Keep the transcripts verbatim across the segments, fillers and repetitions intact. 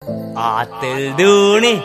ආතල් දූනේ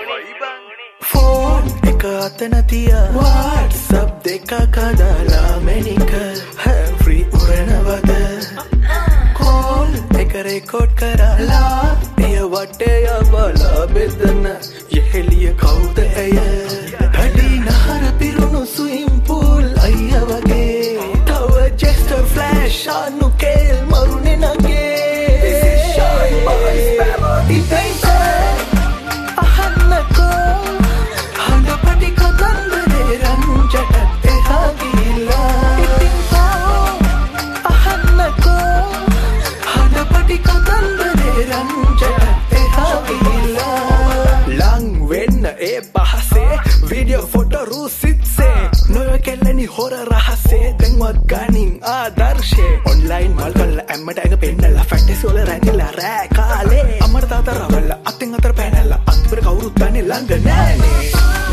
ෆෝන් එක අතන තියා WhatsApp දෙකක් හදාලා මැනික හැම් ෆ්‍රී උරනවද කෝල් එක රෙකෝඩ් කරලා එය වටේ යවලා බෙදන යෙහෙලිය කවුද ඇය හැඩි නහර පිරුණු ස්විම් පූල් අයියා වගේ තව just a flash අනු කේල් මරුනේ නගේ this is shy boys family paper අහන්නකෝ හඬපටි කතන්දරේ රංජටත් එහා ගිහිල්ලා ඉතින් කෝ අහන්නකෝ හඬපටි කතන්දරේ රංජටත් එහා ගිහිල්ලා ලං වෙන්න ඒ පහසේ වීඩියෝ ෆොටෝ රුසිත්සේ නොයකෙල්ලනි හොර රහසේ දැන්වත් ගනින් ආදර්ශේ ඔන්ලයින් මල් කල්ලා ඇම්මට ඇඟ පෙන්නලා ෆැන්ටසි වල රැඳිලා රෑ කාලේ අමර තාතා රවල්ලා අතින් අතර පැනලා අත්පර කවුරුත් දන්නේ ළඟ නෑනේ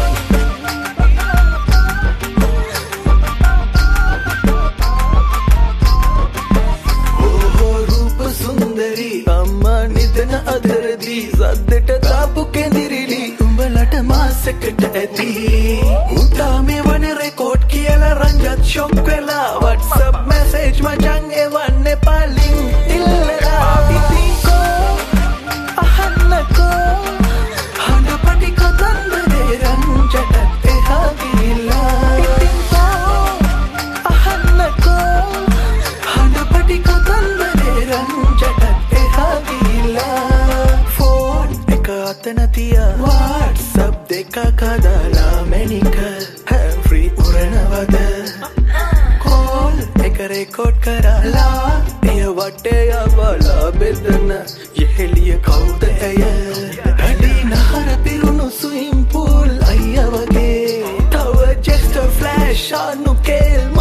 ඕහෝ රූප සුන්දරි අම්මා නිදන අදරදී සද්දට දාපු කෙඳිරිලි උඹලට මාසෙකට ඇති උටා මේ වන රෙකෝඩ් කියලා රංජත් ෂොක් වෙලා WhatsApp message මචං එවන්න පාලින් ඉල්ලලා ඉතින් කෝ අහන්නකෝ හඬපටි කතන්දරේ රංජටත් එහා ගිහිල්ලා ඉතින් කෝ අහන්නකෝ හඬපටි කතන්දරේ රංජටත් එහා ගිහිල්ලා ෆෝන් එක අතන තියා WhatsApp දෙකක් හදාලා මැනික හැම් ෆ්‍රී උරනවද කෝල් එක රෙකෝඩ් කරලා එය වටේ යවලා බෙදන යෙහෙලිය කවුද ඇය හැඩි නහර පිරුණු ස්විම් පූල් අයියා වගේ තව just a flash අනු කේල්